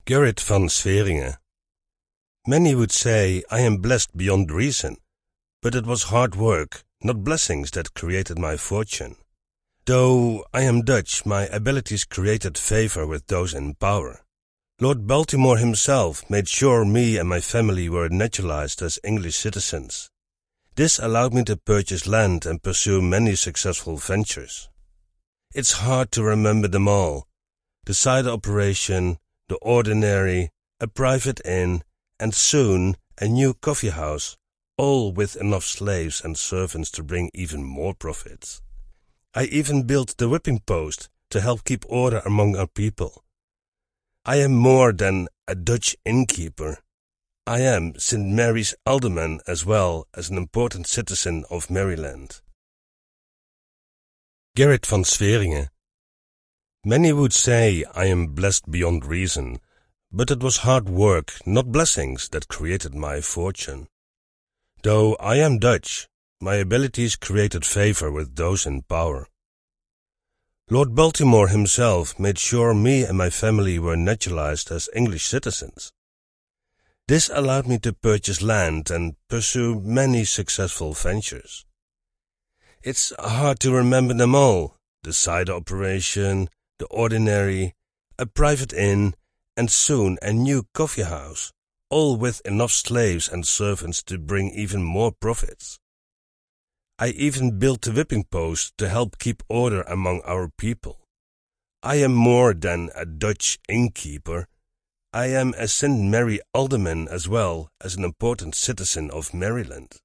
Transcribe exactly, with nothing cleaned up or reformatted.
Gerrit van Sweringen. Many would say I am blessed beyond reason, but it was hard work, not blessings, that created my fortune. Though I am Dutch, my abilities created favor with those in power. Lord Baltimore himself made sure me and my family were naturalized as English citizens. This allowed me to purchase land and pursue many successful ventures. It's hard to remember them all. The cider operation, the ordinary, a private inn, and soon a new coffee house, all with enough slaves and servants to bring even more profits. I even built the whipping post to help keep order among our people. I am more than a Dutch innkeeper. I am Saint Mary's alderman as well as an important citizen of Maryland. Gerrit van Sweringen. Many would say I am blessed beyond reason, but it was hard work, not blessings, that created my fortune. Though I am Dutch, my abilities created favor with those in power. Lord Baltimore himself made sure me and my family were naturalized as English citizens. This allowed me to purchase land and pursue many successful ventures. It's hard to remember them all, the cider operation, the ordinary, a private inn, and soon a new coffee house, all with enough slaves and servants to bring even more profits. I even built the whipping post to help keep order among our people. I am more than a Dutch innkeeper. I am a Saint Mary alderman as well as an important citizen of Maryland.